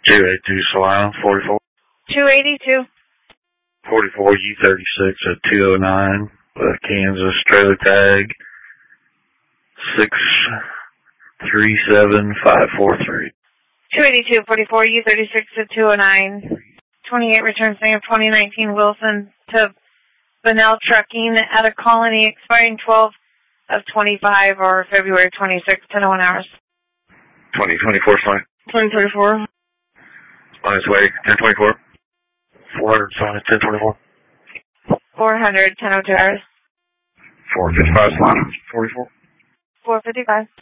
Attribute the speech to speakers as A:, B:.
A: 282 Solana, 44.
B: 282.
A: 44 U36 at 209, Kansas, trailer tag 637543.
B: 282, 44 U36 at 209. 28 returns name of 2019 Wilson to Vanel Trucking at a Colony expiring 12 of 25 or February 26, 10:01 hours.
A: 2024 slide.
B: 2024.
A: On its way, 1024. 400 sign at 1024.
B: 400, 10:02 hours.
A: 455 slide. 44.
B: 455.